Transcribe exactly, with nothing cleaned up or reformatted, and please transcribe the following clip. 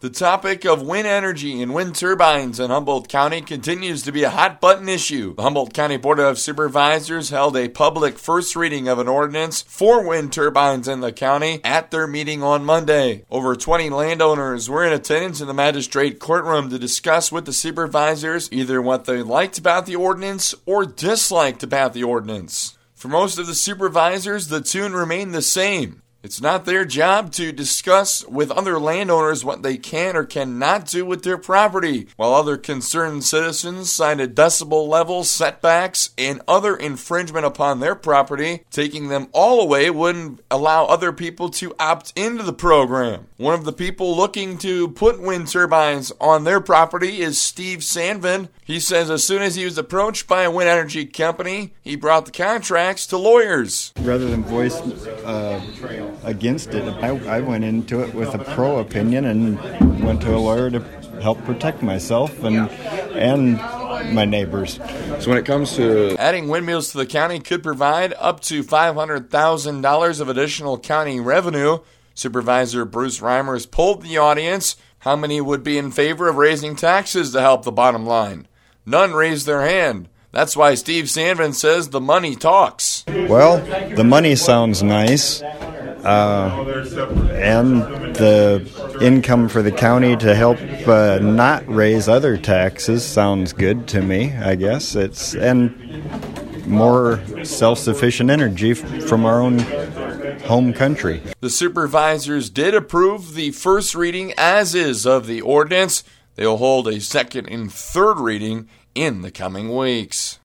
The topic of wind energy and wind turbines in Humboldt County continues to be a hot-button issue. The Humboldt County Board of Supervisors held a public first reading of an ordinance for wind turbines in the county at their meeting on Monday. Over twenty landowners were in attendance in the magistrate courtroom to discuss with the supervisors either what they liked about the ordinance or disliked about the ordinance. For most of the supervisors, the tune remained the same. It's not their job to discuss with other landowners what they can or cannot do with their property, while other concerned citizens cited decibel levels, setbacks, and other infringement upon their property. Taking them all away wouldn't allow other people to opt into the program. One of the people looking to put wind turbines on their property is Steve Sandvin. He says as soon as he was approached by a wind energy company, he brought the contracts to lawyers. Rather than voice uh, against it, I, I went into it with a pro opinion and went to a lawyer to help protect myself and and my neighbors. So when it comes to adding windmills to the county could provide up to five hundred thousand dollars of additional county revenue. Supervisor Bruce Reimers polled the audience how many would be in favor of raising taxes to help the bottom line. None raised their hand. That's why Steve Sandvin says the money talks. Well, the money sounds nice, uh, and the income for the county to help uh, not raise other taxes sounds good to me, I guess. It's and more self-sufficient energy f- from our own home country. The supervisors did approve the first reading as is of the ordinance. They will hold a second and third reading in the coming weeks.